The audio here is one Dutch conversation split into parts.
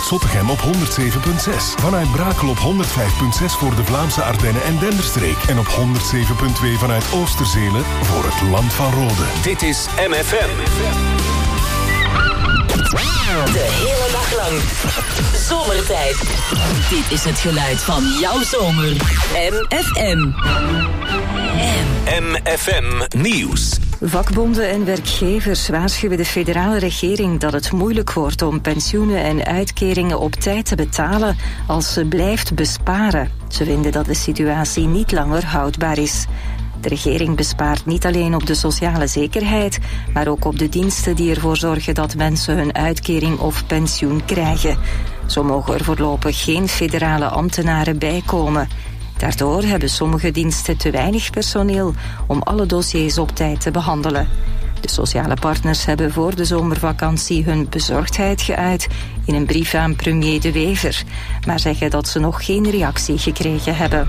Zottegem op 107.6. Vanuit Brakel op 105.6 voor de Vlaamse Ardennen en Denderstreek. En op 107.2 vanuit Oosterzele voor het Land van Rode. Dit is MFM. De hele dag lang. Zomertijd. Dit is het geluid van jouw zomer. MFM. MFM Nieuws. Vakbonden en werkgevers waarschuwen de federale regering dat het moeilijk wordt om pensioenen en uitkeringen op tijd te betalen als ze blijft besparen. Ze vinden dat de situatie niet langer houdbaar is. De regering bespaart niet alleen op de sociale zekerheid, maar ook op de diensten die ervoor zorgen dat mensen hun uitkering of pensioen krijgen. Zo mogen er voorlopig geen federale ambtenaren bijkomen. Daardoor hebben sommige diensten te weinig personeel om alle dossiers op tijd te behandelen. De sociale partners hebben voor de zomervakantie hun bezorgdheid geuit in een brief aan premier De Wever, maar zeggen dat ze nog geen reactie gekregen hebben.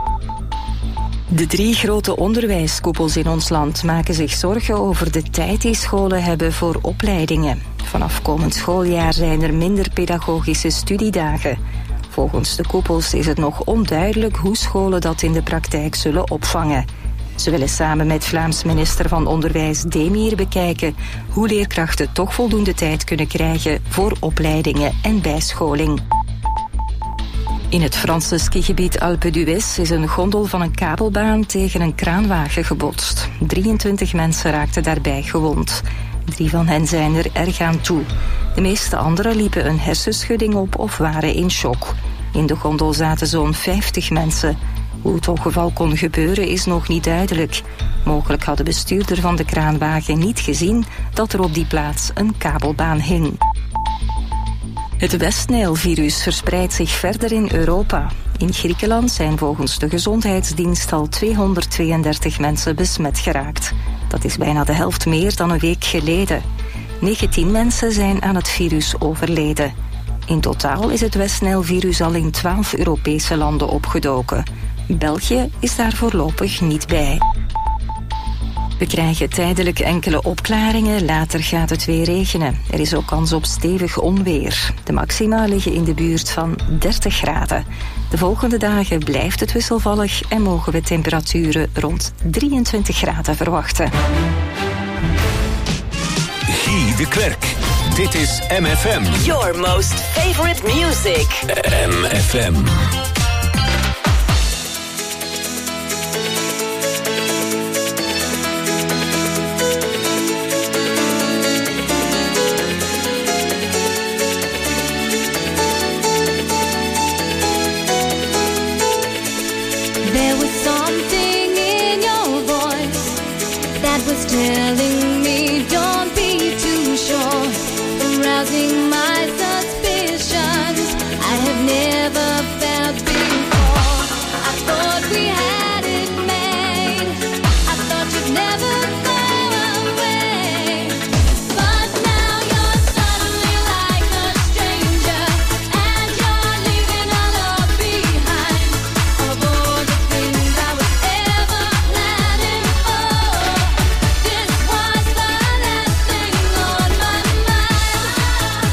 De 3 grote onderwijskoepels in ons land maken zich zorgen over de tijd die scholen hebben voor opleidingen. Vanaf komend schooljaar zijn er minder pedagogische studiedagen. Volgens de koepels is het nog onduidelijk hoe scholen dat in de praktijk zullen opvangen. Ze willen samen met Vlaams minister van Onderwijs Demir bekijken hoe leerkrachten toch voldoende tijd kunnen krijgen voor opleidingen en bijscholing. In het Franse skigebied Alpe d'Huez is een gondel van een kabelbaan tegen een kraanwagen gebotst. 23 mensen raakten daarbij gewond. 3 van hen zijn er erg aan toe. De meeste anderen liepen een hersenschudding op of waren in shock. In de gondel zaten zo'n 50 mensen. Hoe het ongeval kon gebeuren is nog niet duidelijk. Mogelijk had de bestuurder van de kraanwagen niet gezien dat er op die plaats een kabelbaan hing. Het West-Nijl-virus verspreidt zich verder in Europa. In Griekenland zijn volgens de gezondheidsdienst al 232 mensen besmet geraakt. Dat is bijna de helft meer dan een week geleden. 19 mensen zijn aan het virus overleden. In totaal is het West-Nijl-virus al in 12 Europese landen opgedoken. België is daar voorlopig niet bij. We krijgen tijdelijk enkele opklaringen, later gaat het weer regenen. Er is ook kans op stevig onweer. De maxima liggen in de buurt van 30 graden. De volgende dagen blijft het wisselvallig en mogen we temperaturen rond 23 graden verwachten. Guy de Klerk. Dit is MFM. Your most favorite music. MFM. Telling me don't be too sure, arousing my suspicions I have never felt before. I thought we had it made, I thought you'd never go away, but now you're suddenly like a stranger, and you're leaving all love behind. Of all the things I was ever planning for, this was the last thing on my mind.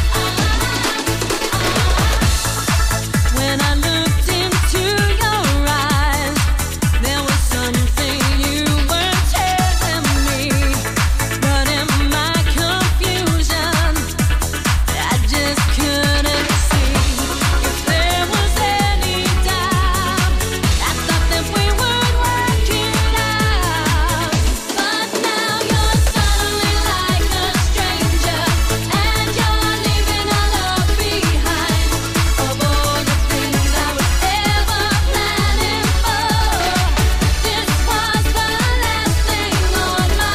When I looked into your eyes, there was something you were telling me, but in my confusion, I just couldn't see if there was any doubt. I thought that we would work it out, but now you're suddenly like a stranger, and you're leaving all love behind. Of all the things I was ever planning for, this was the last thing on my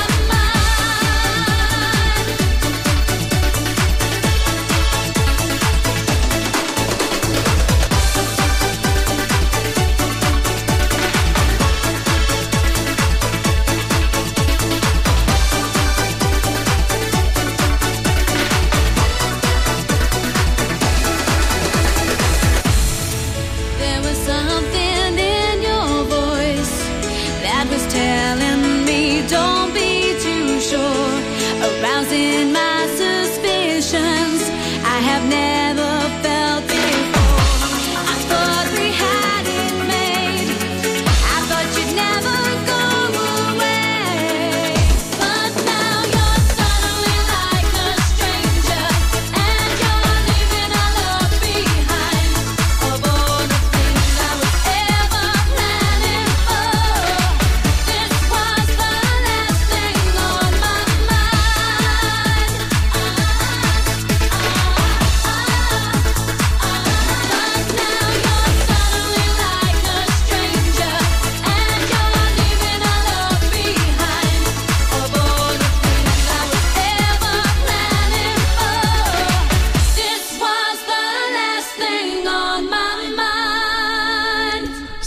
There was something in your voice that was telling me don't be too sure, arousing my suspicions I have never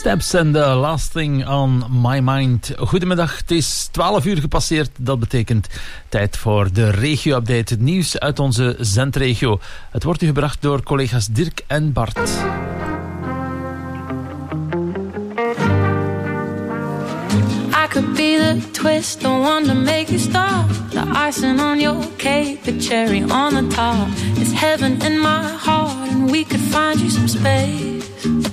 Steps and the Last Thing on My Mind. Goedemiddag, het is 12 uur gepasseerd. Dat betekent tijd voor de regio-update. Het nieuws uit onze zendregio. Het wordt u gebracht door collega's Dirk en Bart. I could be the twist, the one to make you stop. The icing on your cake, the cherry on the top. It's heaven in my heart, and we could find you some space.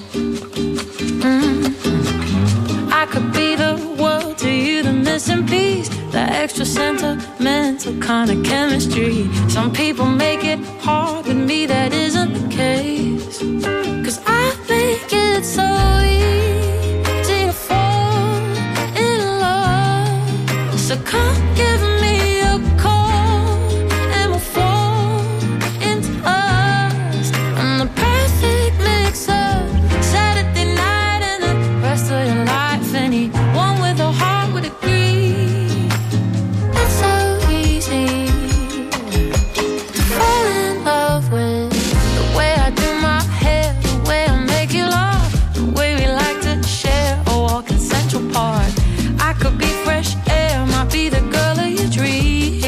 I could be the world to you, the missing piece, the extra sentimental kind of chemistry. Some people make it hard, with me that isn't the case. 'Cause I make it so easy to fall in love. So come give me a call and we'll fall into us. I'm the perfect mix-up, Saturday night and the rest of your life. Anyone with a heart would agree. It's so easy to fall in love with the way I do my hair, the way I make you laugh, the way we like to share a walk in Central Park. I could be fresh air, might be the girl of your dreams.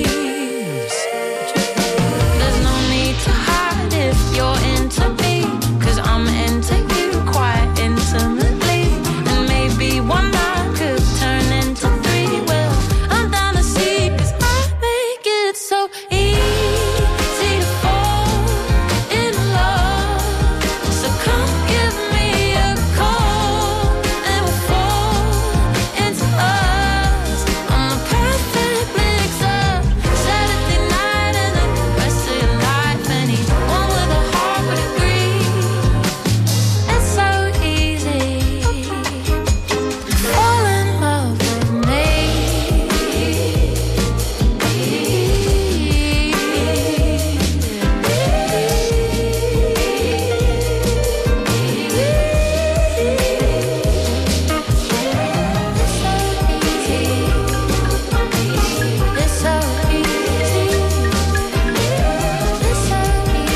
There's no need to hide if you're into me, 'cause I'm into you quite intimately. And maybe one night could turn into three. Well, I'm down to see, 'cause I make it so easy to fall in love. So come give me a call and we'll fall into us. I'm the perfect mix-up, Saturday night and the rest of your life. Anyone with a heart would agree. It's so easy to fall in love with me. It's so easy. It's so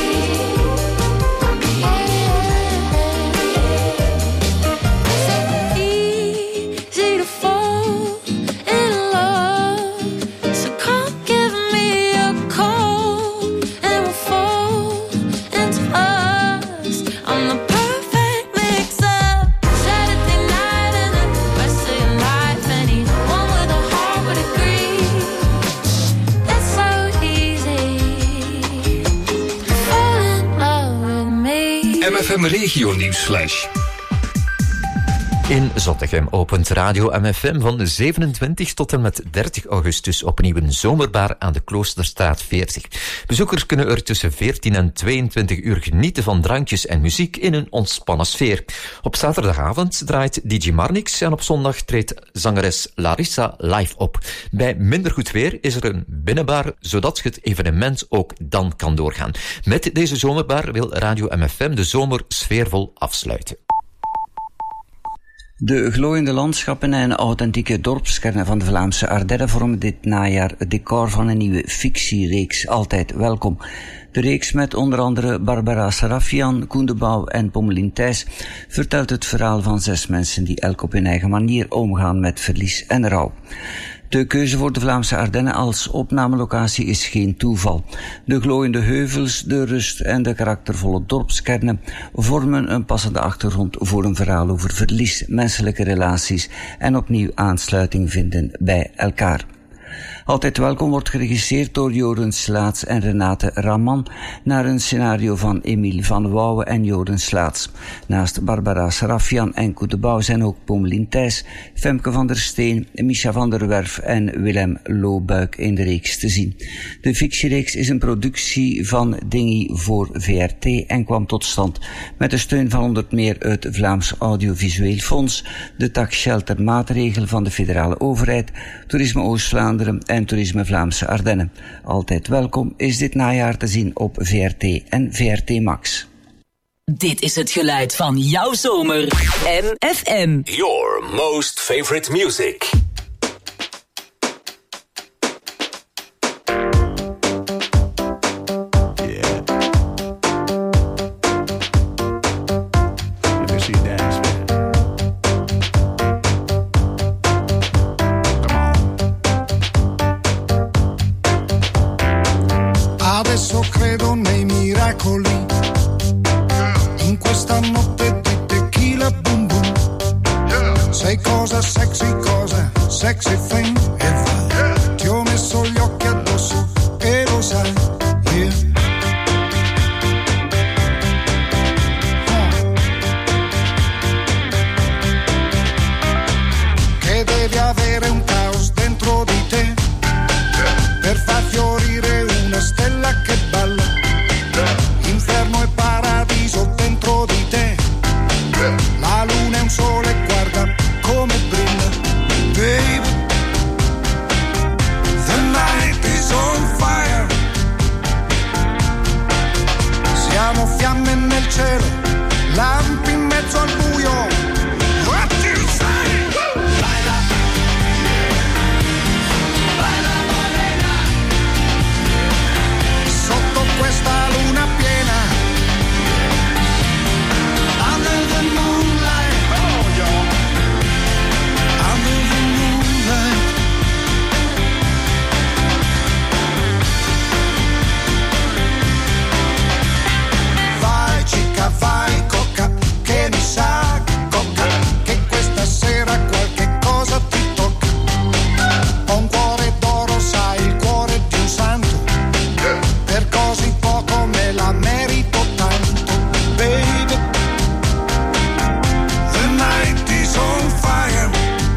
easy to fall in love. So come give me a call and we'll fall into us. I'm the perfect mix-up, Saturday night and the rest of your life. Anyone with a heart would agree. It's so easy to fall in love with me. MFM Regio Nieuwsflash. In Zottegem opent Radio MFM van 27 tot en met 30 augustus opnieuw een zomerbar aan de Kloosterstraat 40. Bezoekers kunnen er tussen 14 en 22 uur genieten van drankjes en muziek in een ontspannen sfeer. Op zaterdagavond draait DJ Marnix en op zondag treedt zangeres Larissa live op. Bij minder goed weer is er een binnenbar, zodat het evenement ook dan kan doorgaan. Met deze zomerbar wil Radio MFM de zomer sfeervol afsluiten. De glooiende landschappen en authentieke dorpskernen van de Vlaamse Ardennen vormen dit najaar het decor van een nieuwe fictiereeks. Altijd welkom. De reeks met onder andere Barbara Sarafian, Koen de Bouw en Pommelien Thijs vertelt het verhaal van 6 mensen die elk op hun eigen manier omgaan met verlies en rouw. De keuze voor de Vlaamse Ardennen als opnamelocatie is geen toeval. De glooiende heuvels, de rust en de karaktervolle dorpskernen vormen een passende achtergrond voor een verhaal over verlies, menselijke relaties en opnieuw aansluiting vinden bij elkaar. Altijd welkom wordt geregisseerd door Joren Slaats en Renate Raman naar een scenario van Emiel van Wouwen en Joren Slaats. Naast Barbara Sarafian en Koen de Bouw zijn ook Pommelien Thijs, Femke van der Steen, Misha van der Werf en Willem Loobuik in de reeks te zien. De fictiereeks is een productie van Dingy voor VRT en kwam tot stand met de steun van onder meer het Vlaams Audiovisueel Fonds, de tak Shelter Maatregel van de federale overheid, Toerisme Oost-Vlaanderen en Toerisme Vlaamse Ardennen. Altijd welkom is dit najaar te zien op VRT en VRT Max. Dit is het geluid van jouw zomer. MFM. Your most favorite music. Let me see you dance, man. adesso credo nei miracoli. In questa notte di tequila boom boom. Sei cosa sexy thing. E vai, ti ho messo gli occhi addosso e lo sai, yeah. Che devi avere un caos dentro di te per far fiorire una stella che balla. Inferno e paradiso dentro di te. La luna è un sole, guarda come brilla, baby. The night is on fire. Siamo fiamme nel cielo, lampi in mezzo al buio. What you say? Baila, baila morena. Sotto questa luna piena. Under the moonlight. Oh, yo. Under the moonlight. Vai chica, vai coca, che mi sa coca, che questa sera qualche cosa ti tocca. Ho un cuore d'oro, sai, il cuore di un santo. Per così poco me la merito tanto, baby. The night is on fire.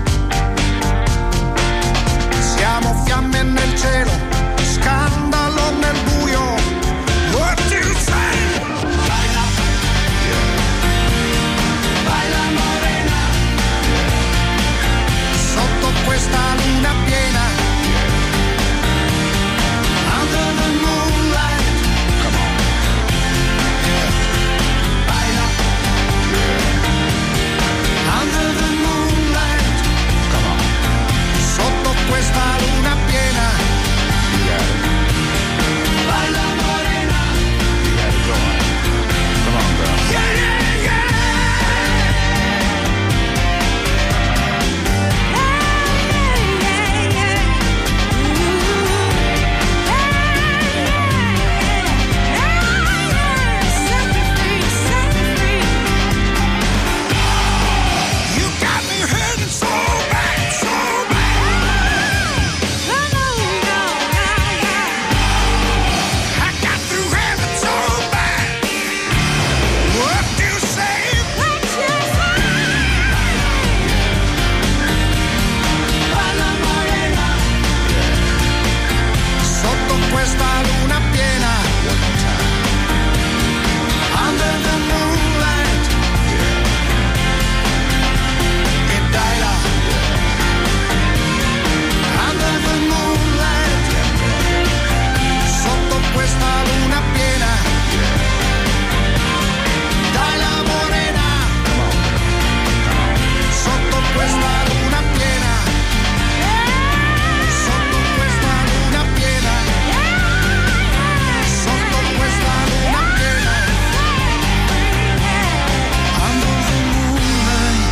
Siamo fiamme nel cielo, scandalo nel buio. What you say? Baila, baila morena. Sotto questa luna piena. Under the moonlight. Come on. Yeah. Baila. Under the moonlight. Come on. Sotto questa luna piena. Baila morena. Come on, girl. Yeah, yeah, yeah. You got me hurting so bad, so bad. I got through heaven so bad. What do you say? Baila morena. Sotto questa luna piena. Under the moonlight. E dai là. Under the moonlight. Sotto questa luna piena. Dai la morena. Sotto questa luna piena. Sotto questa luna piena. Sotto questa luna piena. Under the moonlight.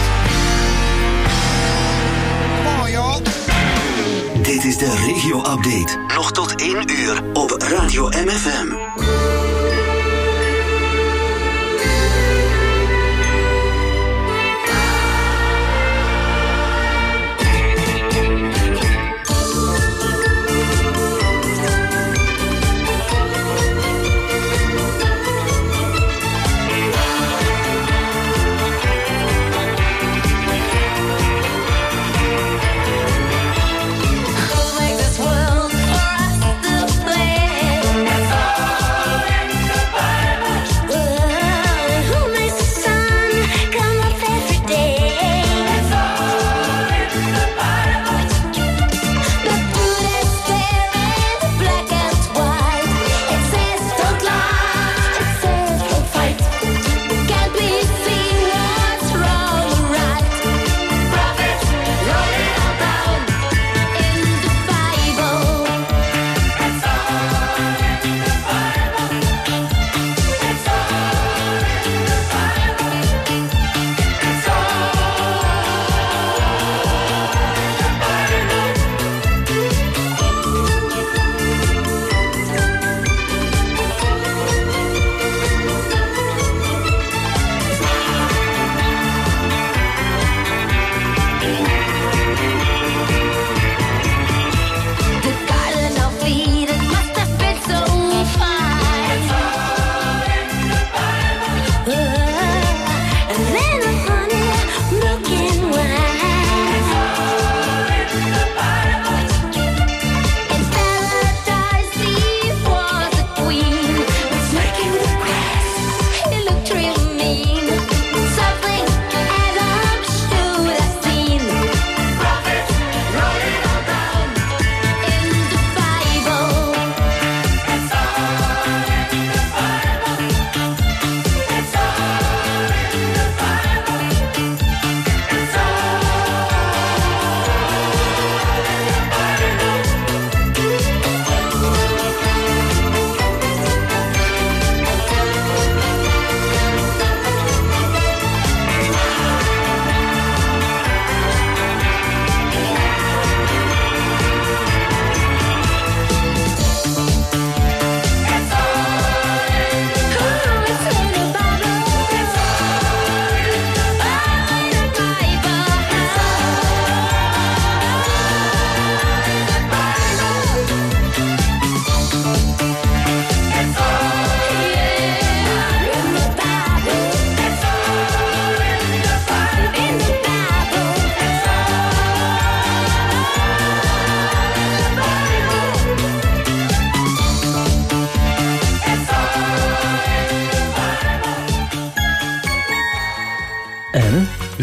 Mooi hoor. Dit is de regio-update. Nog tot 1 uur op Radio MFM. Who makes this world for us to play? That's all.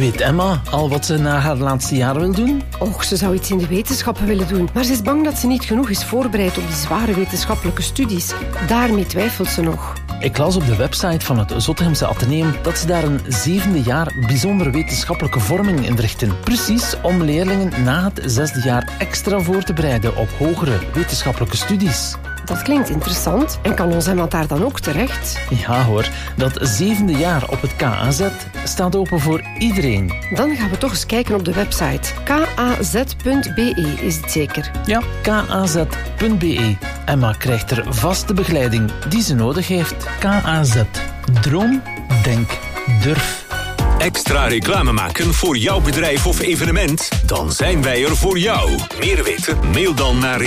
Weet Emma al wat ze na haar laatste jaar wil doen? Och, ze zou iets in de wetenschappen willen doen. Maar ze is bang dat ze niet genoeg is voorbereid op die zware wetenschappelijke studies. Daarmee twijfelt ze nog. Ik las op de website van het Zottegemse Atheneum dat ze daar een 7e jaar bijzondere wetenschappelijke vorming inrichten. Precies om leerlingen na het 6e jaar extra voor te bereiden op hogere wetenschappelijke studies. Dat klinkt interessant. En kan ons Emma daar dan ook terecht? Ja hoor, dat 7e jaar op het KAZ staat open voor iedereen. Dan gaan we toch eens kijken op de website. kaz.be is het zeker? Ja, kaz.be. Emma krijgt er vaste begeleiding die ze nodig heeft. KAZ. Droom, denk, durf. Extra reclame maken voor jouw bedrijf of evenement? Dan zijn wij er voor jou. Meer weten? Mail dan naar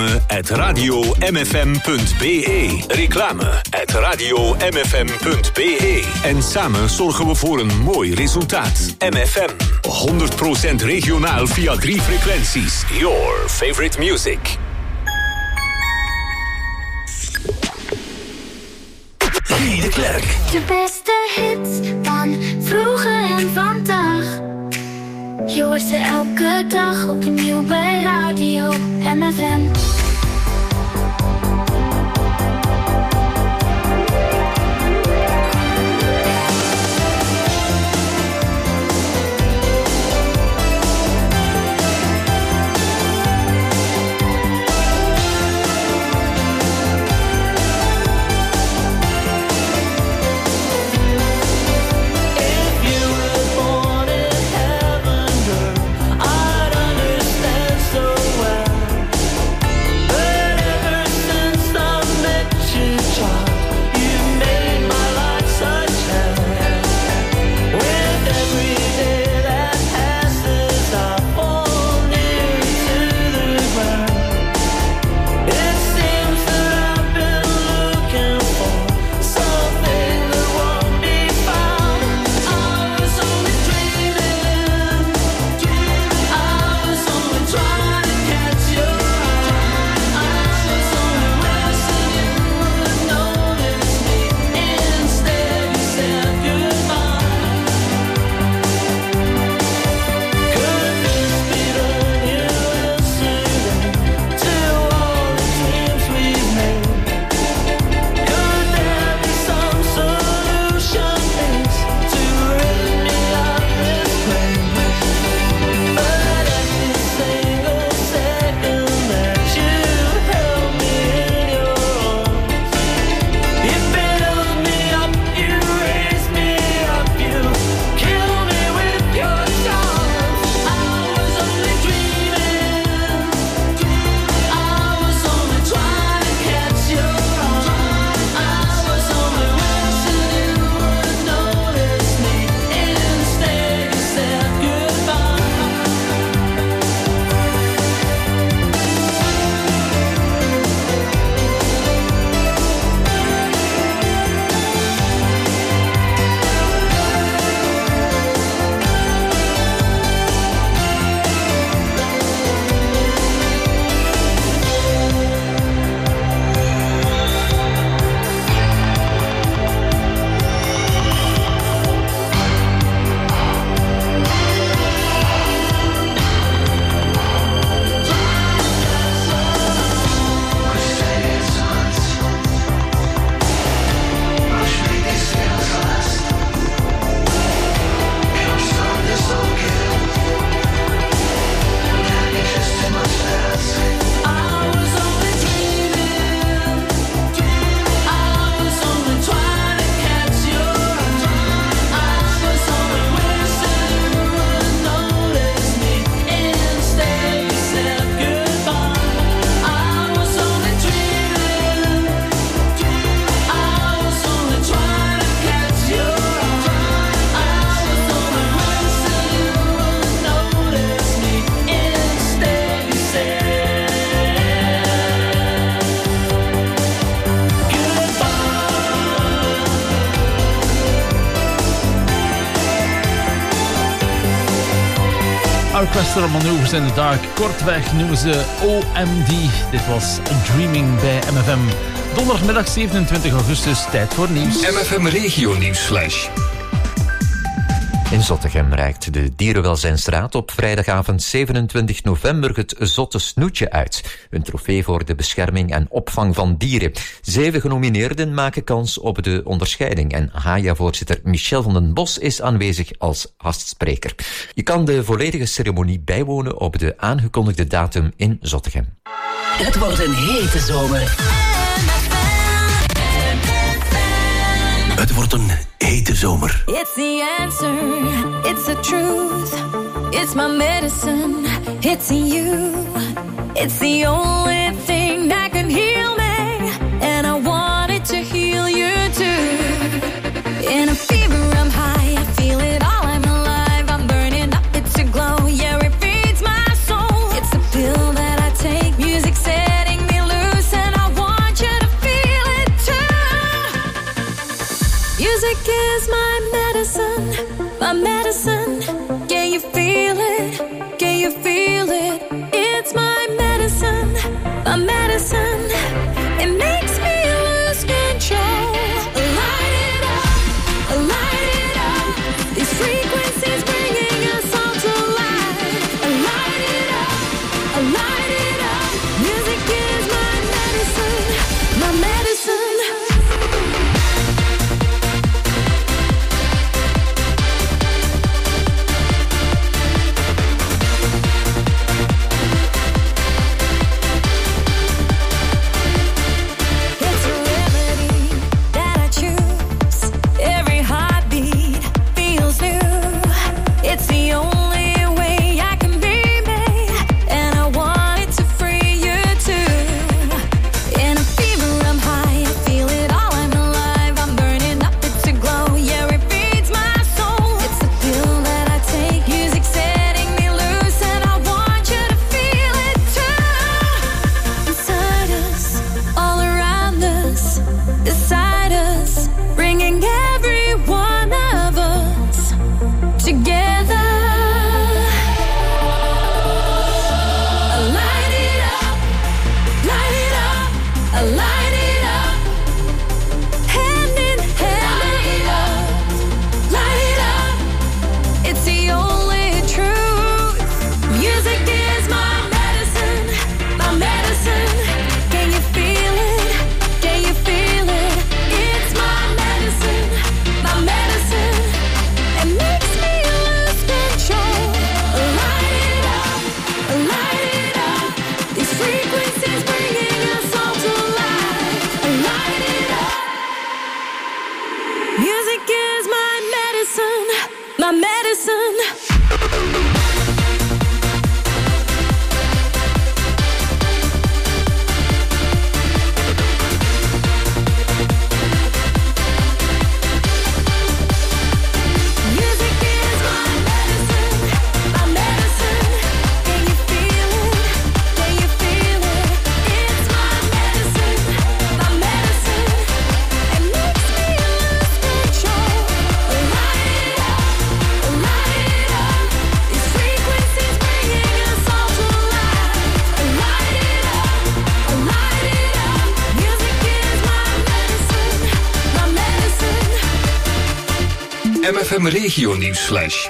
reclame@radiomfm.be. Reclame@radiomfm.be. En samen zorgen we voor een mooi resultaat. MFM. 100% regionaal via 3 frequenties. Your favorite music. Guy de Klerk. De beste hits van vroeger en vandaag. Je hoort ze elke dag opnieuw bij Radio MFM. Orchestral Maneuvers in the Dark. Kortweg noemen ze OMD. Dit was Dreaming bij MFM. Donderdagmiddag 27 augustus, tijd voor nieuws. MFM Regio Nieuwsflash. In Zottegem reikt de Dierenwelzijnsraad op vrijdagavond 27 november het Zotte Snoetje uit. Een trofee voor de bescherming en opvang van dieren. 7 genomineerden maken kans op de onderscheiding en HAJA-voorzitter Michel van den Bos is aanwezig als gastspreker. Je kan de volledige ceremonie bijwonen op de aangekondigde datum in Zottegem. Het wordt een hete zomer. Het wordt een hete zomer. It's the answer, it's the truth, it's my medicine, it's you. It's the only thing that can heal me, and I want it to heal you too. In a fever I'm high, I feel it all, I'm alive, I'm burning up, it's a glow, yeah it feeds my soul. It's a pill that I take, music setting me loose, and I want you to feel it too. Music is my medicine, my medicine. Can you feel it? Can you feel it? It's my medicine, my medicine. It makes me lose control. Light it up, these frequencies bringing us all to life. Light it up, music is my medicine, my medicine. MFM Regio Nieuwsflash.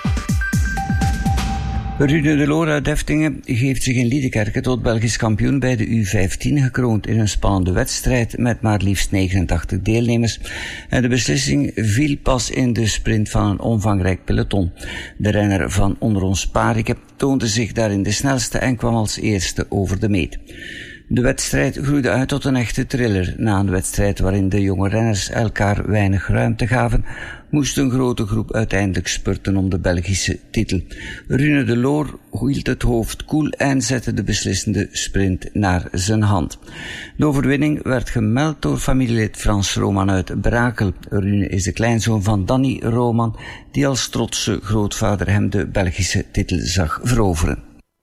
Rune de Loor uit Deftingen geeft zich in Liedekerke tot Belgisch kampioen bij de U15 gekroond in een spannende wedstrijd met maar liefst 89 deelnemers. En de beslissing viel pas in de sprint van een omvangrijk peloton. De renner van Onder ons Parike toonde zich daarin de snelste en kwam als eerste over de meet. De wedstrijd groeide uit tot een echte thriller. Na een wedstrijd waarin de jonge renners elkaar weinig ruimte gaven, moest een grote groep uiteindelijk spurten om de Belgische titel. Rune de Loor hield het hoofd koel en zette de beslissende sprint naar zijn hand. De overwinning werd gemeld door familielid Frans Roman uit Brakel. Rune is de kleinzoon van Danny Roman, die als trotse grootvader hem de Belgische titel zag veroveren.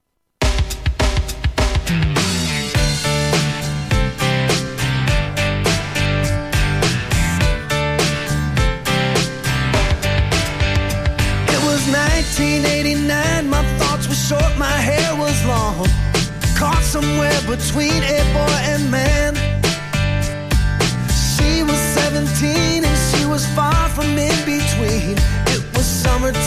Short, my hair was long, caught somewhere between a boy and man. She was 17 and she was far from in between. It was summertime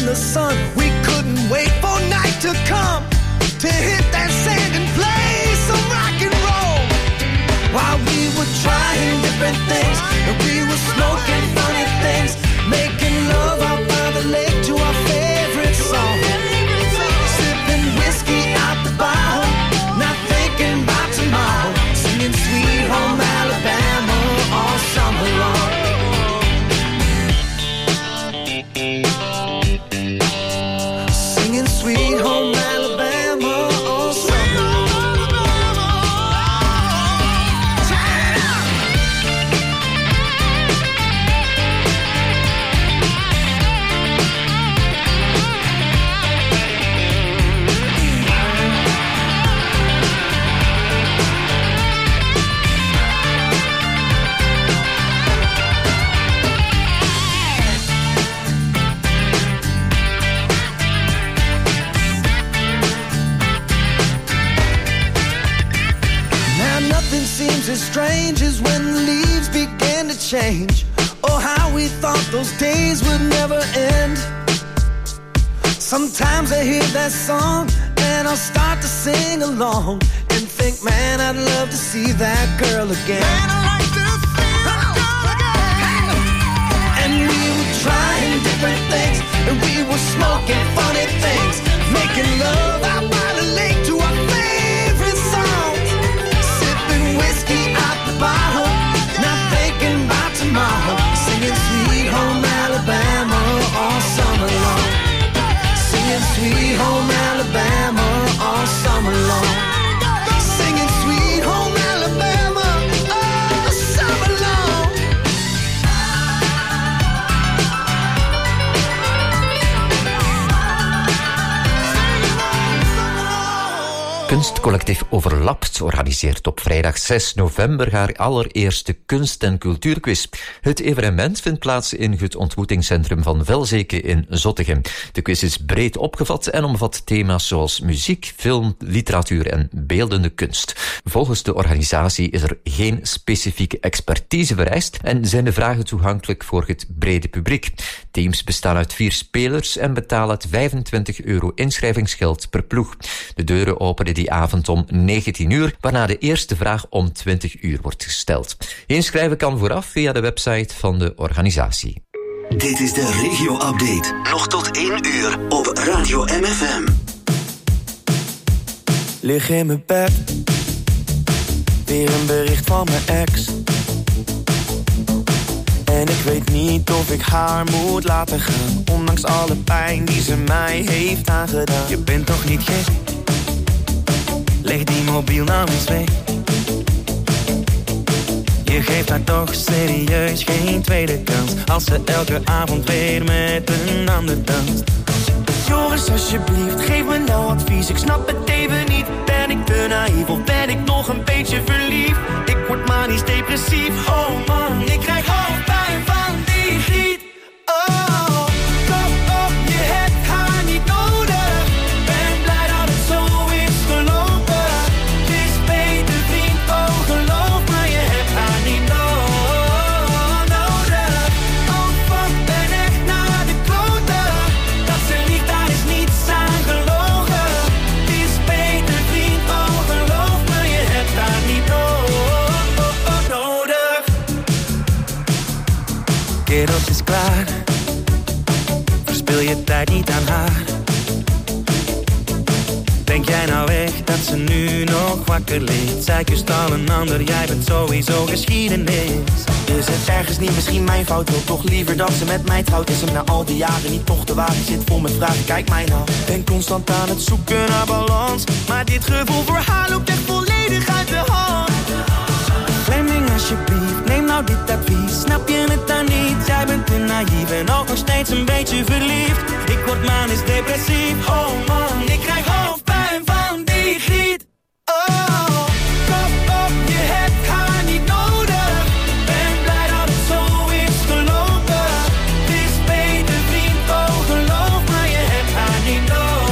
the sun. We couldn't wait for night to come to hit that sand and play some rock and roll. While we were trying different things, and we were smoking funny things, making love out by the lake to our favorite song. Sipping whiskey out the bottle, not thinking about tomorrow. Singing Sweet Home Alabama all summer long. Singing Sweet Home Alabama all summer long. Nothing seems as strange as when the leaves began to change. Oh, how we thought those days would never end. Sometimes I hear that song and I'll start to sing along and think, man, I'd love to see that girl again. Man, I'd like to see that girl again. And we were trying different things, and we were smoking funny things, making love out by the lake to our favorite songs. Whiskey out the bottle, not thinking about tomorrow. Singing Sweet Home Alabama all summer long. Singing Sweet Home Alabama all summer long. Singing Sweet Home Alabama all summer long. Kunstcollectief Overlapt organiseert op vrijdag 6 november haar allereerste kunst- en cultuurquiz. Het evenement vindt plaats in het ontmoetingscentrum van Velzeke in Zottegem. De quiz is breed opgevat en omvat thema's zoals muziek, film, literatuur en beeldende kunst. Volgens de organisatie is er geen specifieke expertise vereist en zijn de vragen toegankelijk voor het brede publiek. Teams bestaan uit 4 spelers en betalen €25 inschrijvingsgeld per ploeg. De deuren openen die avond om 19 uur, waarna de eerste vraag om 20 uur wordt gesteld. Inschrijven kan vooraf via de website van de organisatie. Dit is de regio-update. Nog tot 1 uur op Radio MFM. Lig in mijn bed, weer een bericht van mijn ex. En ik weet niet of ik haar moet laten gaan, ondanks alle pijn die ze mij heeft aangedaan. Je bent toch niet gek? Leg die mobiel nou eens weg. Je geeft haar toch serieus geen tweede kans, als ze elke avond weer met een ander danst. Joris, alsjeblieft, geef me nou advies. Ik snap het even niet. Ben ik te naïef of ben ik nog een beetje verliefd? Ik word manisch depressief. Oh man, ik krijg hoofdpijn van die griet. Oh, kom op, je hebt haar niet nodig. Ben blij dat het zo is gelopen. Het is beter vriend, oh geloof me, je hebt haar niet nodig. Oh fuck, ben echt naar de kloten. Dat ze liegt, daar is niets aan gelogen. Het is beter vriend, oh geloof me, je hebt haar niet nodig. Kerels is klaar, verspil je tijd niet aan haar. Denk jij nou echt dat ze nu nog wakker ligt? Zij kust al een ander, jij bent sowieso geschiedenis. Is het ergens niet misschien mijn fout? Wil toch liever dat ze met mij trouwt? Is hem na al die jaren niet toch de waarheid? Zit vol met vragen, kijk mij nou. Ben constant aan het zoeken naar balans, maar dit gevoel voor haar loopt echt volledig uit de hand. Fleming, alsjeblieft, neem nou dit advies. Snap je het dan niet? Jij bent te naïef en ook nog steeds een beetje verliefd. Ik word manisch depressief. Oh man, ik krijg hoofdpijn van die griet. Oh, kom op, je hebt haar niet nodig. Ben blij dat het zo is gelopen. Het is beter vriend, oh geloof me, je hebt haar niet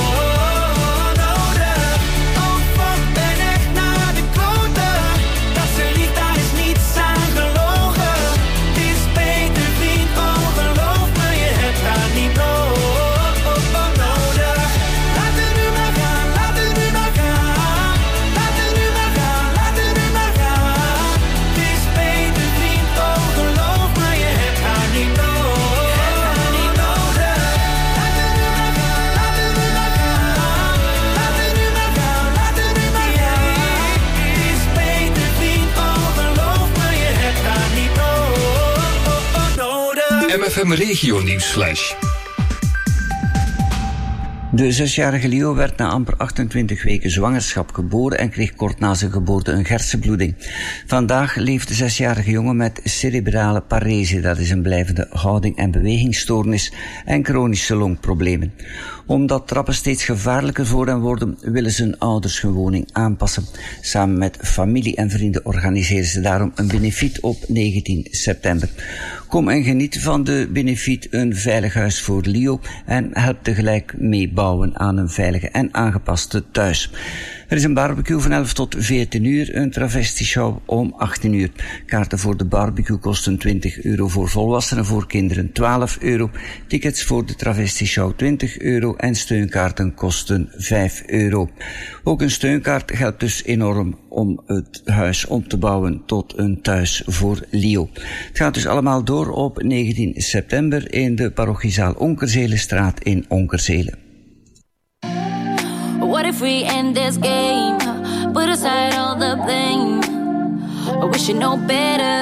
nodig. Oh fuck, ben echt naar de kloten. Dat ze liegt, daar is niets aan gelogen. Het is beter vriend, oh geloof me, je hebt haar niet nodig. MFM Regio Nieuwsflash. De 6-jarige Leo werd na amper 28 weken zwangerschap geboren en kreeg kort na zijn geboorte een hersenbloeding. Vandaag leeft de 6-jarige jongen met cerebrale parese, dat is een blijvende houding- en bewegingsstoornis en chronische longproblemen. Omdat trappen steeds gevaarlijker voor hem worden, willen zijn ouders hun woning aanpassen. Samen met familie en vrienden organiseren ze daarom een benefiet op 19 september. Kom en geniet van de benefiet Een Veilig Huis voor Leo en help tegelijk meebouwen aan een veilige en aangepaste thuis. Er is een barbecue van 11 tot 14 uur, een travestishow om 18 uur. Kaarten voor de barbecue kosten €20 voor volwassenen, voor kinderen €12. Tickets voor de travestishow €20 en steunkaarten kosten €5. Ook een steunkaart helpt dus enorm om het huis om te bouwen tot een thuis voor Leo. Het gaat dus allemaal door op 19 september in de parochiezaal Onkerzelenstraat in Onkerzelen. What if we end this game? Put aside all the blame. We should know better.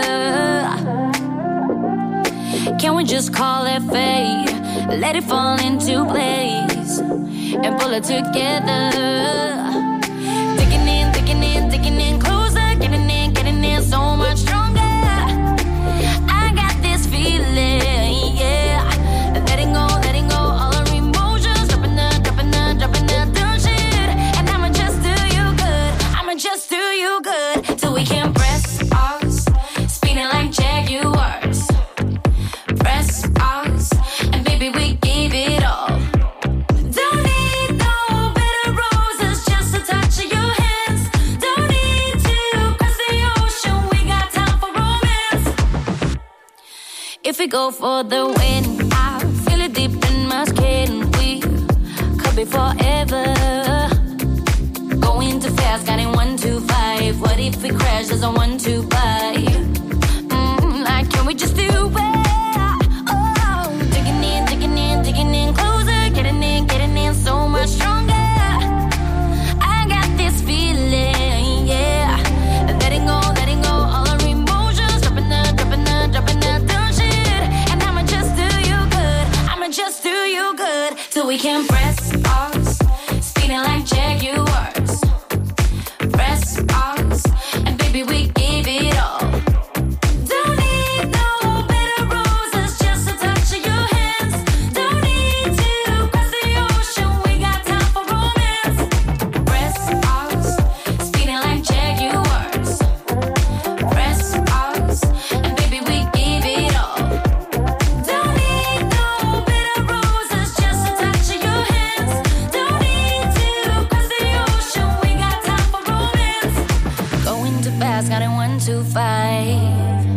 Can we just call it fate? Let it fall into place and pull it together. Digging in closer, getting in so much stronger. I got this feeling, yeah. Letting go all our emotions, dropping the dumb shit. And I'ma just do you good, till we can't press us, speeding like Jaguars. Press us, and baby we gave it all. Don't need no better roses, just a touch of your hands. Don't need to cross the ocean, we got time for romance. If we go for the win, I feel it deep in my skin. We could be forever. Going too fast, got in 1, 2, 5. What if we crash? There's a 1, 2, 5. Like, can we just do it? Oh, digging in closer, getting in so much stronger. I got this feeling, yeah. Letting go all our emotions, dropping the dumb shit. And I'ma just do you good, till we can press us, speeding like Jaguars. Press us, and baby we gave it all. Don't need no better roses, just a touch of your hands. Don't need to cross the ocean, we got time for romance. Press us, speeding like Jaguars. Press us, and baby we gave it all. Don't need no better roses, just a touch of your hands. Don't need to cross the ocean, we got time for romance. Going too fast, got in 1, 2, 5.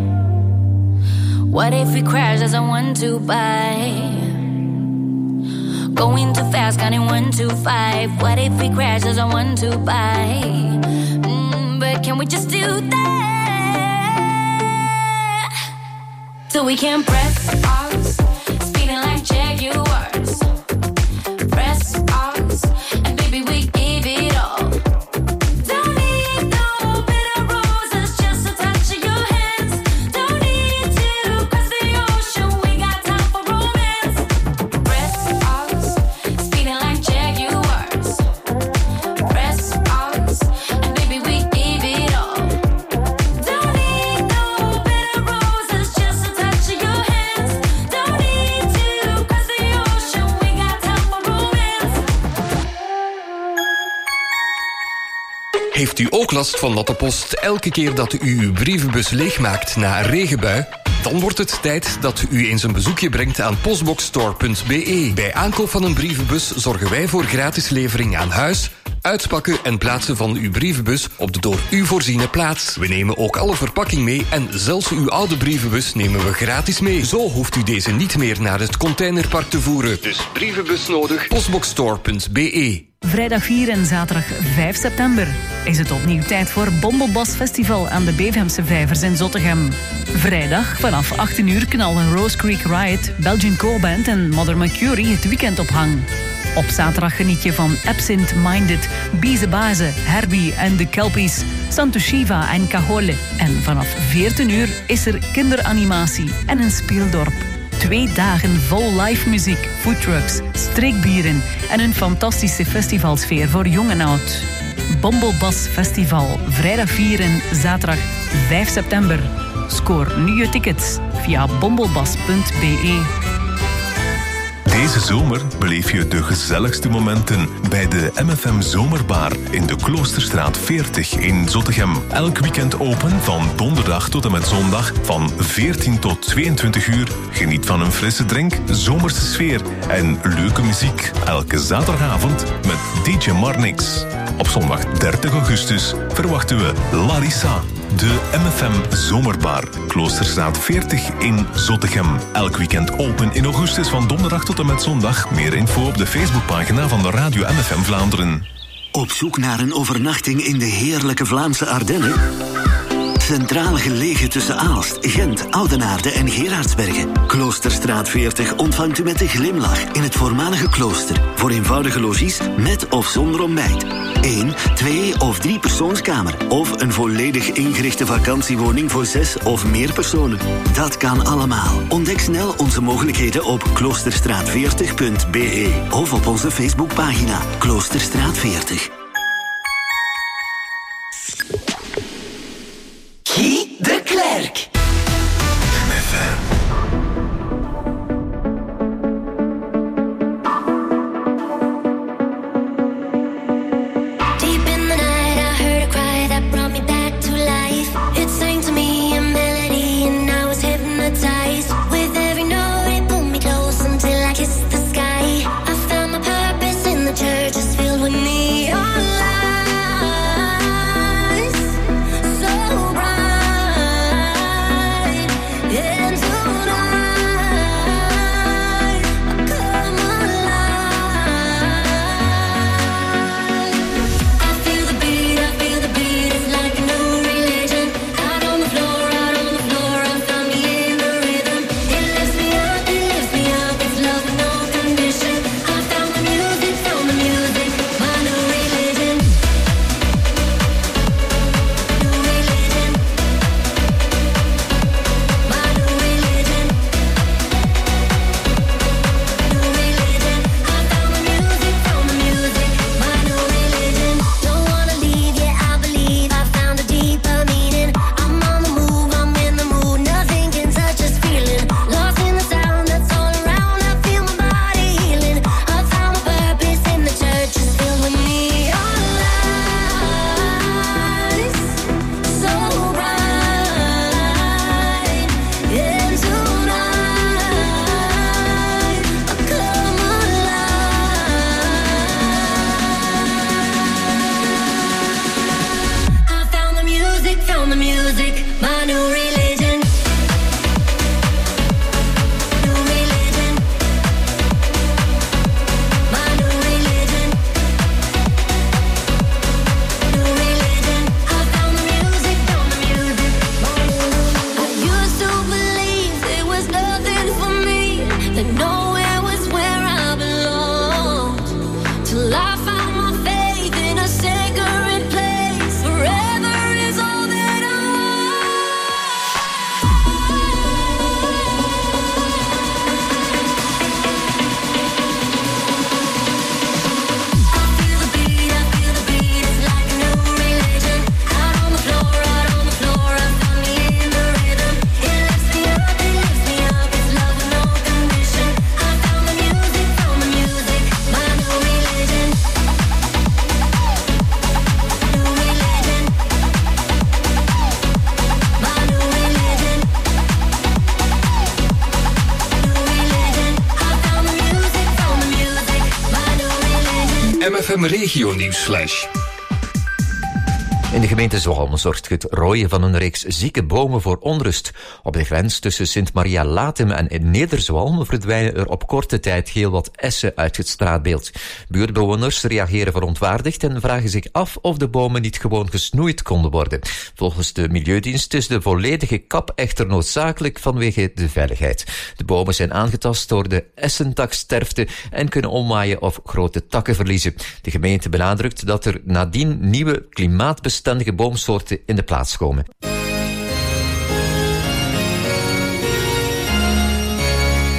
What if we crash? There's a 1, 2, 5. Going too fast, got in 1, 2, 5. What if we crash? There's a 1, 2, 5. But can we just do that? Till we can press us, speeding like Jaguars. Press us, and baby we gave it all. Don't need no better roses, just a touch of your hands. Don't need to cross the ocean, we got time for romance. Press us, speeding like Jaguars. Press us, and baby we gave it all. Don't need no better roses, just a touch of your hands. Don't need to cross the ocean, we got time for romance. Heeft u ook last van natte post elke keer dat u uw brievenbus leegmaakt na een regenbui? Dan wordt het tijd dat u eens een bezoekje brengt aan postboxstore.be. Bij aankoop van een brievenbus zorgen wij voor gratis levering aan huis, uitpakken en plaatsen van uw brievenbus op de door u voorziene plaats. We nemen ook alle verpakking mee en zelfs uw oude brievenbus nemen we gratis mee. Zo hoeft u deze niet meer naar het containerpark te voeren. Dus brievenbus nodig, postboxstore.be. Vrijdag 4 en zaterdag 5 september is het opnieuw tijd voor Bombelbos Festival aan de Beverhemse Vijvers in Zottegem. Vrijdag vanaf 18 uur knallen Rose Creek Riot, Belgian Co-Band en Mother Mercury het weekend op hang. Op zaterdag geniet je van Absent Minded, Biezebaze, Herbie en de Kelpies, Santo Shiva en Cajole. En vanaf 14 uur is er kinderanimatie en een speeldorp. 2 dagen vol live muziek, foodtrucks, streekbieren en een fantastische festivalsfeer voor jong en oud. Bommelbas Festival, vrijdag 4 en zaterdag 5 september. Scoor nu je tickets via bommelbas.be. Deze zomer beleef je de gezelligste momenten bij de MFM Zomerbar in de Kloosterstraat 40 in Zottegem. Elk weekend open van donderdag tot en met zondag van 14 tot 22 uur. Geniet van een frisse drink, zomerse sfeer en leuke muziek. Elke zaterdagavond met DJ Marnix. Op zondag 30 augustus verwachten we Larissa. De MFM Zomerbar, Kloosterstraat 40 in Zottegem. Elk weekend open in augustus van donderdag tot en met zondag. Meer info op de Facebookpagina van de Radio MFM Vlaanderen. Op zoek naar een overnachting in de heerlijke Vlaamse Ardennen? Centraal gelegen tussen Aalst, Gent, Oudenaarde en Gerardsbergen. Kloosterstraat 40 ontvangt u met een glimlach in het voormalige klooster. Voor eenvoudige logies met of zonder ontbijt. 1, 2 of 3 persoonskamer. Of een volledig ingerichte vakantiewoning voor 6 of meer personen. Dat kan allemaal. Ontdek snel onze mogelijkheden op kloosterstraat40.be of op onze Facebookpagina Kloosterstraat 40. Guy de Klerk. Deep in the night, I heard a cry that brought me back to life. It sang to me a melody, and I was hypnotized. With every note, it pulled me close until I kissed the sky. I found my purpose in the church, it's filled with neon lights, so bright. And tonight, I come alive. I feel the beat, it's like a new religion. Out on the floor, I found me in the rhythm. It lifts me up, it's love with no condition. I found the music, my new religion. New religion. My new religion. New religion. I found the music, my new religion. Don't wanna leave, yeah, I believe I found a deeper meaning. I'm on the move, I'm in the mood, nothing can touch this feeling. Lost in the sound that's all around, I feel my body healing. I found my purpose in the church, it's filled with neon lights, so bright. And tonight, I come alive. I found the music, my new religion. New religion. My new religion. New religion. I found the music, I used to believe there was nothing for me, that nowhere was where I belonged. Till I found my faith in a sacred place. Forever is all that I MFM Regio Nieuwsflash. In de gemeente Zwalm zorgt het rooien van een reeks zieke bomen voor onrust. Op de grens tussen Sint-Maria-Latem en Neder-Zwalm verdwijnen er op korte tijd heel wat essen uit het straatbeeld. Buurtbewoners reageren verontwaardigd en vragen zich af of de bomen niet gewoon gesnoeid konden worden. Volgens de Milieudienst is de volledige kap echter noodzakelijk vanwege de veiligheid. De bomen zijn aangetast door de essentaksterfte en kunnen omwaaien of grote takken verliezen. De gemeente benadrukt dat er nadien nieuwe klimaatbestendige boomsoorten in de plaats komen.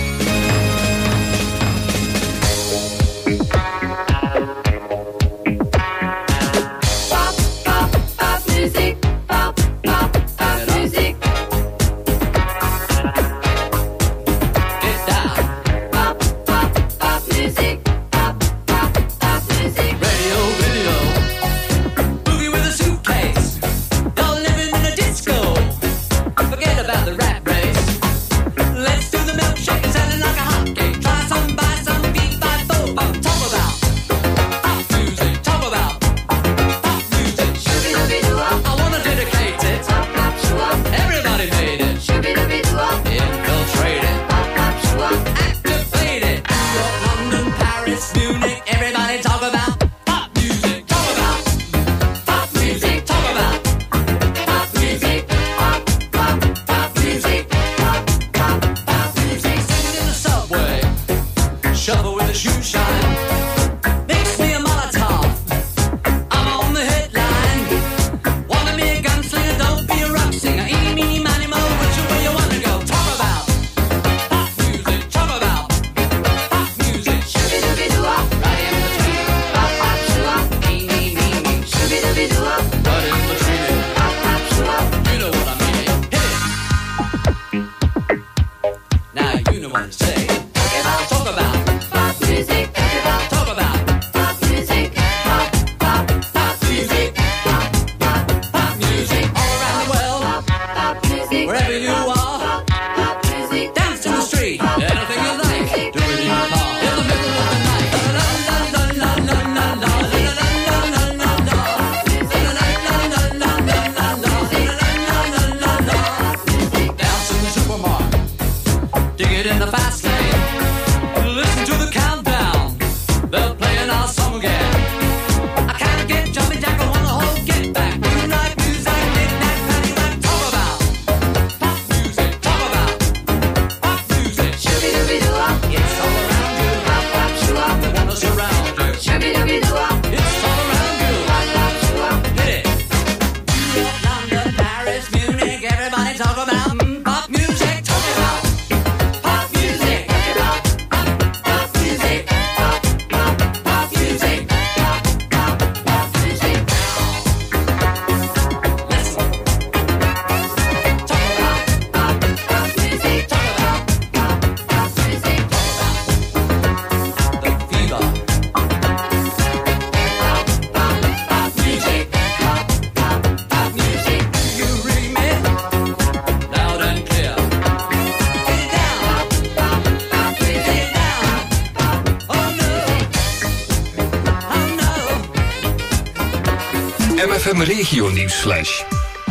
MFM Regio Nieuwsflash.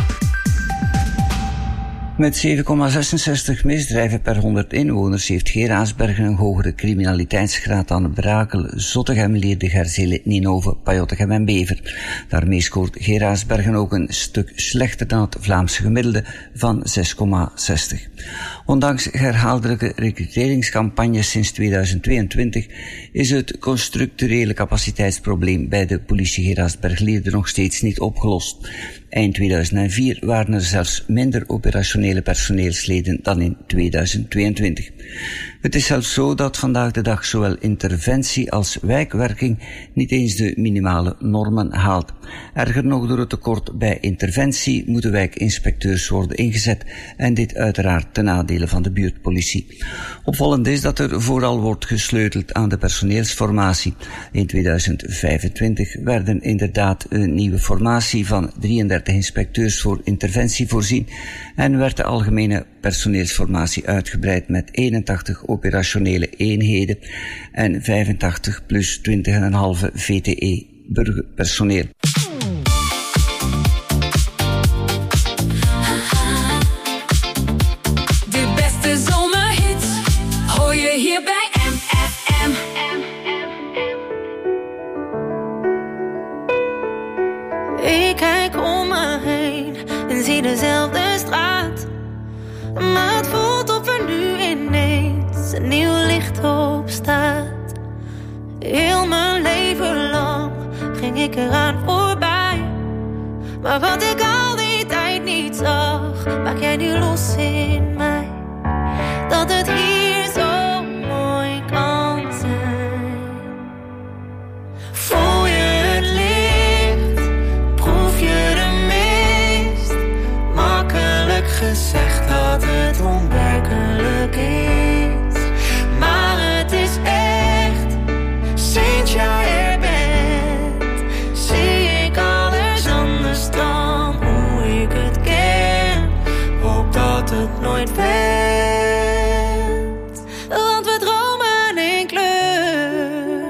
Met 7,66 misdrijven per 100 inwoners heeft Geraardsbergen een hogere criminaliteitsgraad dan Brakel, Zottegem, Leerde, Gerzele, Ninove, Pajottegem en Bever. Daarmee scoort Geraardsbergen ook een stuk slechter dan het Vlaamse gemiddelde van 6,60. Ondanks herhaaldelijke recruteringscampagnes sinds 2022 is het structurele capaciteitsprobleem bij de politie Geraardsberg-Leerde nog steeds niet opgelost. Eind 2004 waren er zelfs minder operationele personeelsleden dan in 2022. Het is zelfs zo dat vandaag de dag zowel interventie als wijkwerking niet eens de minimale normen haalt. Erger nog, door het tekort bij interventie moeten wijkinspecteurs worden ingezet en dit uiteraard ten nadele van de buurtpolitie. Opvallend is dat er vooral wordt gesleuteld aan de personeelsformatie. In 2025 werden inderdaad een nieuwe formatie van 33 inspecteurs voor interventie voorzien en werd de algemene personeelsformatie uitgebreid met 81 operationele eenheden en 85 plus 20,5 VTE burgerpersoneel. De beste zomerhits hoor je hier bij MFM. Ik kijk om me heen en zie dezelfde straat. Maar het voelt of er nu ineens een nieuw licht op staat. Heel mijn leven lang ging ik eraan voorbij. Maar wat ik al die tijd niet zag, maak jij nu los in mij. Dat het hier zo mooi kan zijn. Voel je het licht, proef je de mist. Makkelijk gezegd dat het onwerkelijk is. Maar het is echt, sinds jij er bent, zie ik alles anders dan hoe ik het ken. Hoop dat het nooit wendt, want we dromen in kleur.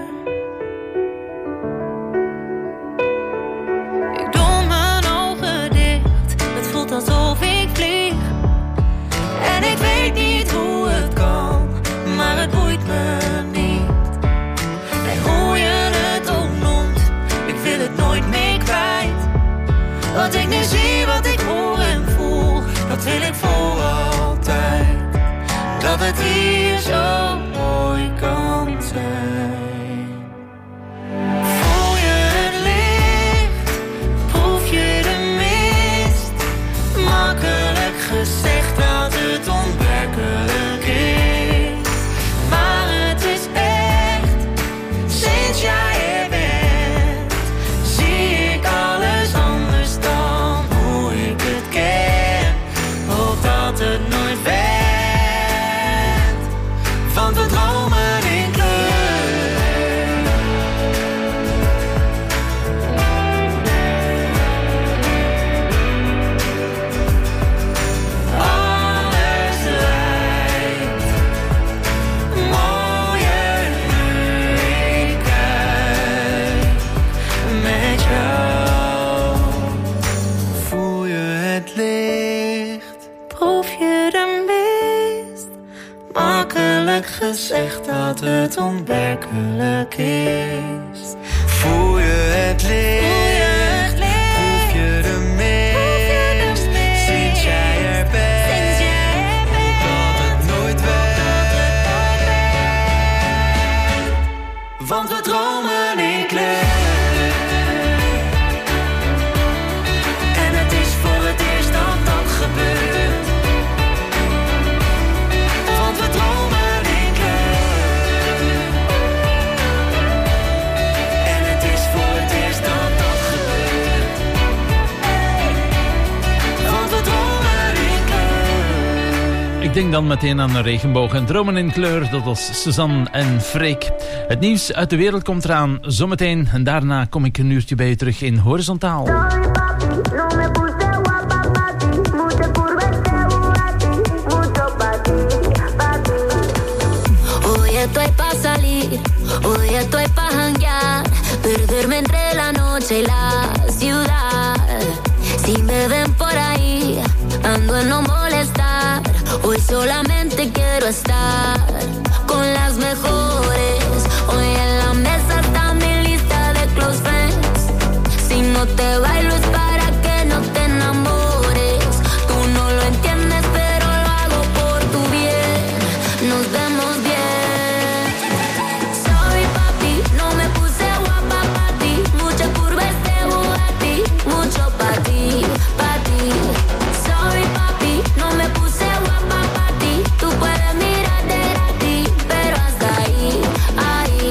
Ik doe mijn ogen dicht, het voelt alsof ik vlieg. En ik weet niet hoe het kan, maar het boeit me niet. Nee, hoe je het ook noemt, ik wil het nooit meer kwijt. Wat ik nu zie, wat ik hoor en voel, dat wil ik voor altijd. Dat het hier zo mooi kan zijn. Voel je het licht, proef je de mist. Makkelijk gezegd dat het onwerkelijk is. Maar het is echt, sinds jij er bent, zie ik alles anders dan hoe ik het ken. Hoop dat het nooit wendt, want we dromen in kleur. Alles lijkt mooier nu ik kijk met jou. Voel je het licht, proef je de mist. Makkelijk gezegd dat het onwerkelijk is. Voel je het licht, proef je de mist. Sinds jij er bent, hoop dat het nooit wendt, want we dromen in kleur. En het is voor het eerst dat dat gebeurt, want we dromen in kleur. En het is voor het eerst dat dat gebeurt, want we dromen in kleur. Ik denk dan meteen aan een regenboog en dromen in kleur. Dat was Suzanne en Freek. Het nieuws uit de wereld komt eraan zometeen. En daarna kom ik een uurtje bij je terug in Horizontaal. Oh yeah. estoy pa' salir, hoy estoy pa' janguear, perderme entre la noche y la ciudad. Si me ven por ahí, ando en no molestar, hoy solamente quiero estar con las mejores. Hoy en la mesa está mi lista de close friends. Si no te bailo es para que no te enamores. Tú no lo entiendes, pero lo hago por tu bien. Nos vemos bien. Sorry papi, no me puse guapa pa' ti. Mucha curva este Bugatti, mucho pa' ti, pa' ti. Sorry papi, no me puse guapa pa' ti. Tú puedes mirar de gratis, pero hasta ahí, ahí.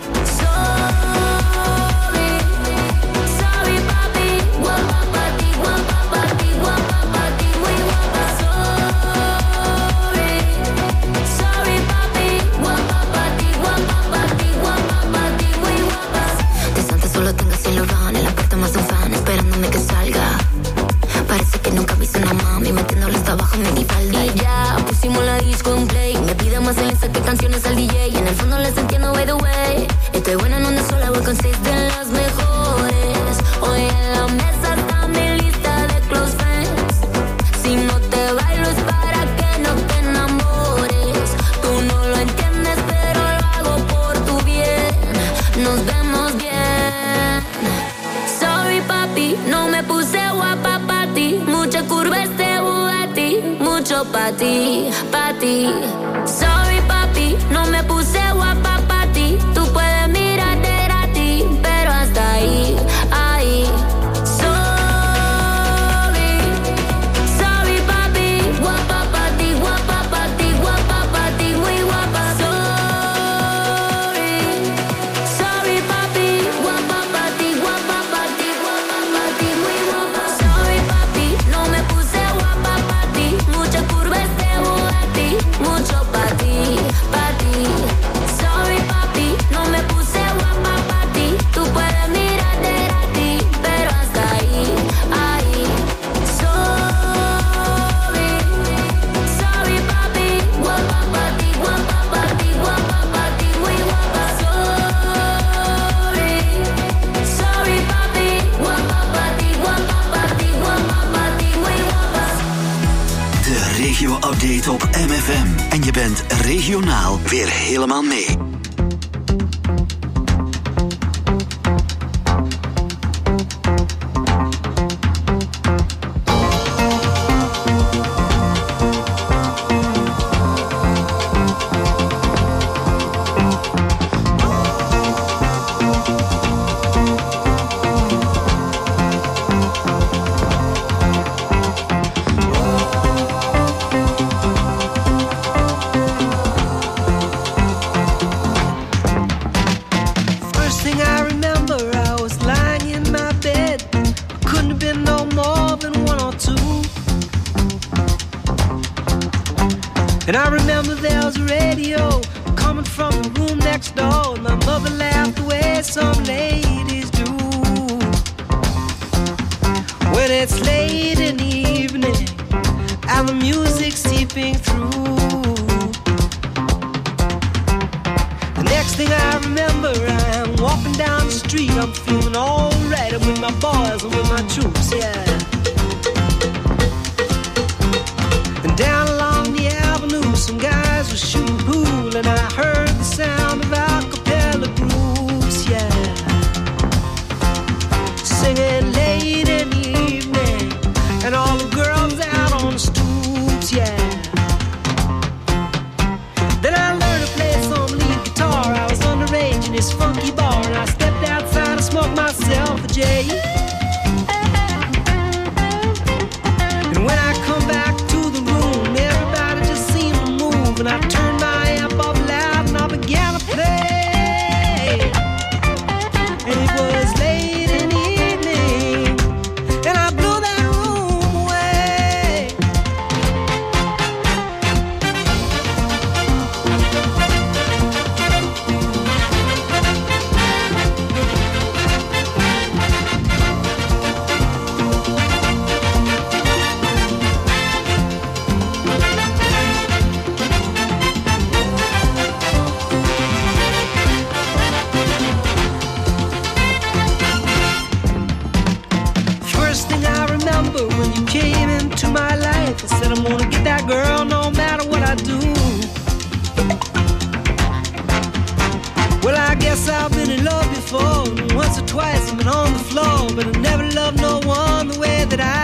Sorry, sorry papi, guapa pa' ti, guapa pa' ti, guapa pa' ti, muy guapa. Sorry, sorry papi, guapa pa' ti, guapa pa' ti, guapa pa' ti, muy guapa. Desde antes solo tengo cielo van, en la puerta más un fan esperándome que salga. Parece que nunca viste una mami metiéndole hasta abajo mi minifalda. Y ya pusimos la disco en play. Me pide más Alexa que canciones al DJ. Y en el fondo les entiendo by the way. Estoy buena en una sola, voy con 6 de las mejores. Hoy en la mesa está mi lista de close friends. Si no te bailo es para que no te enamores. Tú no lo entiendes, pero lo hago por tu bien. Nos vemos bien. Sorry papi, no me puse guapa pa' ti. Mucha curva este Bugatti, mucho pa' ti, pa' ti. Sorry papi, no me puse guapa pa' ti. Tú puedes mirar de gratis, pero hasta ahí, ahí. Sorry, sorry papi, guapa pa' ti, guapa pa' ti, guapa pa' ti, muy guapa. Sorry, sorry papi, guapa pa' ti, guapa pa' ti, guapa pa' ti, muy guapa. Sorry papi, no me puse guapa pa' ti. Mucha curva este Bugatti, mucho pa' ti, pa' ti. Sorry papi, no me puse guapa pa' ti. Tú puedes mirar de gratis, pero hasta ahí, ahí. Sorry, sorry papi, guapa pa' ti, guapa pa' ti, guapa pa' ti, muy guapa. Sorry, sorry papi, guapa pa' ti, guapa pa' ti, guapa pa' ti, muy guapa. De regio-update op MFM. En je bent regionaal weer helemaal mee. First thing I remember, I was lying in my bed. Couldn't have been no more than 1 or 2. And I remember there was a radio coming from the room next door. And my mother laughed the way some ladies do. When it's late in the evening and the music's seeping through. The next thing I remember, I'm walking down the street. I'm feeling alright. I'm with my boys and with my troops, yeah. And down along the avenue, some guys were shooting pool, and I heard the sound of a cappella groups, yeah. Singing late in the evening, and all the girls out on the stoops, yeah. Then I learned to play some lead guitar. I was underage in this funky bar, and I stepped outside and smoked myself a J. And when I come back to the room, everybody just seemed to move, and I turned my amp up loud and I began to Well, I guess I've been in love before. Once or twice I've been on the floor, but I never loved no one the way that I